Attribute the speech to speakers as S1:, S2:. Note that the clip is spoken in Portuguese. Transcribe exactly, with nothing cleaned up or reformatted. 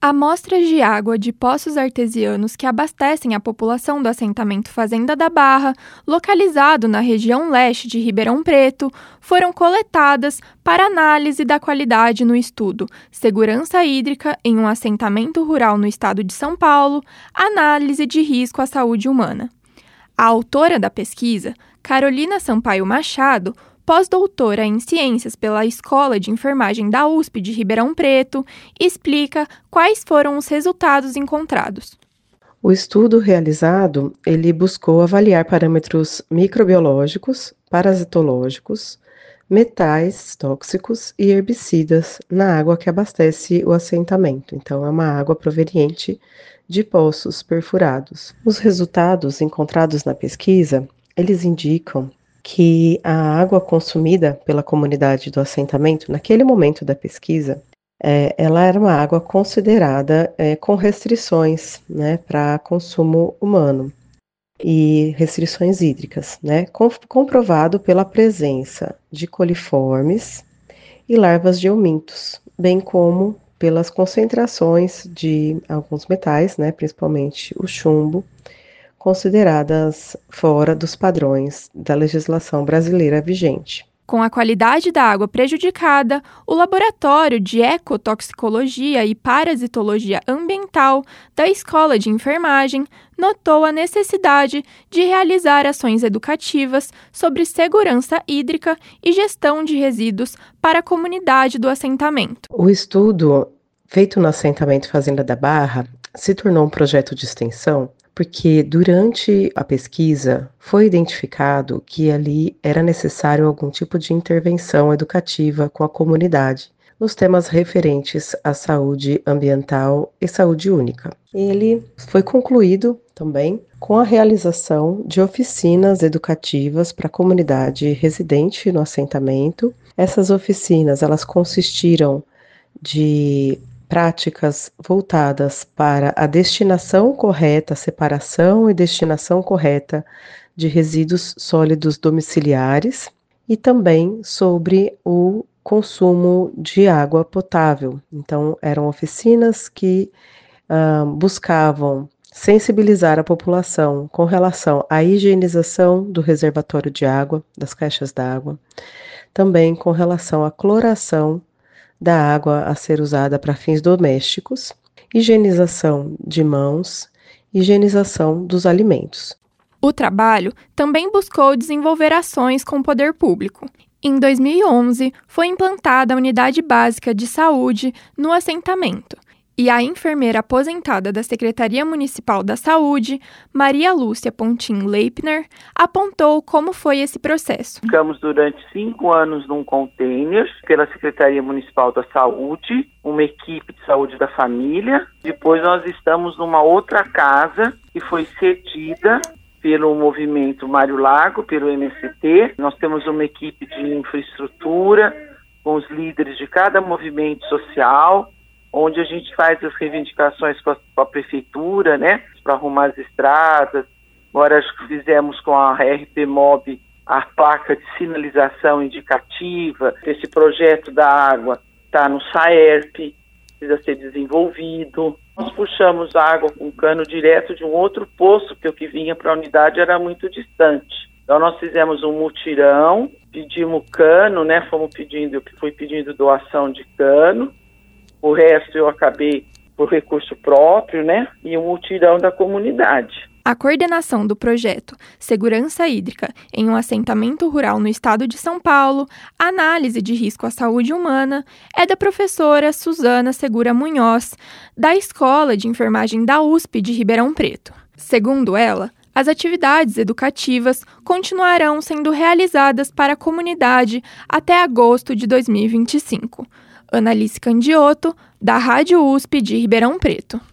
S1: Amostras de água de poços artesianos que abastecem a população do assentamento Fazenda da Barra, localizado na região leste de Ribeirão Preto, foram coletadas para análise da qualidade no estudo Segurança Hídrica em um assentamento rural no estado de São Paulo, análise de risco à saúde humana. A autora da pesquisa, Carolina Sampaio Machado, pós-doutora em Ciências pela Escola de Enfermagem da U S P de Ribeirão Preto, explica quais foram os resultados encontrados.
S2: O estudo realizado, ele buscou avaliar parâmetros microbiológicos, parasitológicos, metais tóxicos e herbicidas na água que abastece o assentamento. Então, é uma água proveniente de poços perfurados. Os resultados encontrados na pesquisa, eles indicam que a água consumida pela comunidade do assentamento, naquele momento da pesquisa, é, ela era uma água considerada é, com restrições, né, para consumo humano e restrições hídricas, né, com, comprovado pela presença de coliformes e larvas de eumintos, bem como pelas concentrações de alguns metais, né, principalmente o chumbo, consideradas fora dos padrões da legislação brasileira vigente.
S1: Com a qualidade da água prejudicada, o Laboratório de Ecotoxicologia e Parasitologia Ambiental da Escola de Enfermagem notou a necessidade de realizar ações educativas sobre segurança hídrica e gestão de resíduos para a comunidade do assentamento.
S2: O estudo feito no assentamento Fazenda da Barra se tornou um projeto de extensão porque durante a pesquisa foi identificado que ali era necessário algum tipo de intervenção educativa com a comunidade nos temas referentes à saúde ambiental e saúde única. Ele foi concluído também com a realização de oficinas educativas para a comunidade residente no assentamento. Essas oficinas, elas consistiram de práticas voltadas para a destinação correta, separação e destinação correta de resíduos sólidos domiciliares e também sobre o consumo de água potável. Então, eram oficinas que uh, buscavam sensibilizar a população com relação à higienização do reservatório de água, das caixas d'água, também com relação à cloração da água a ser usada para fins domésticos, higienização de mãos, higienização dos alimentos.
S1: O trabalho também buscou desenvolver ações com o poder público. Em dois mil e onze, foi implantada a Unidade Básica de Saúde no assentamento, e a enfermeira aposentada da Secretaria Municipal da Saúde, Maria Lúcia Pontin Leipner, apontou como foi esse processo.
S3: Ficamos durante cinco anos num container pela Secretaria Municipal da Saúde, uma equipe de saúde da família. Depois nós estamos numa outra casa que foi cedida pelo movimento Mário Lago, pelo M S T. Nós temos uma equipe de infraestrutura com os líderes de cada movimento social, onde a gente faz as reivindicações com a, com a prefeitura, né, para arrumar as estradas. Agora acho que fizemos com a R P Mob a placa de sinalização indicativa. Esse projeto da água está no SAERP, precisa ser desenvolvido. Nós puxamos água com cano direto de um outro poço, porque o que vinha para a unidade era muito distante. Então nós fizemos um mutirão, pedimos cano, né, fomos pedindo, eu fui pedindo doação de cano. O resto eu acabei por recurso próprio, né? E um mutirão da comunidade.
S1: A coordenação do projeto Segurança Hídrica em um assentamento rural no estado de São Paulo, análise de risco à saúde humana, é da professora Suzana Segura Munhoz, da Escola de Enfermagem da U S P de Ribeirão Preto. Segundo ela, as atividades educativas continuarão sendo realizadas para a comunidade até agosto de dois mil e vinte e cinco. Analice Candioto, da Rádio U S P de Ribeirão Preto.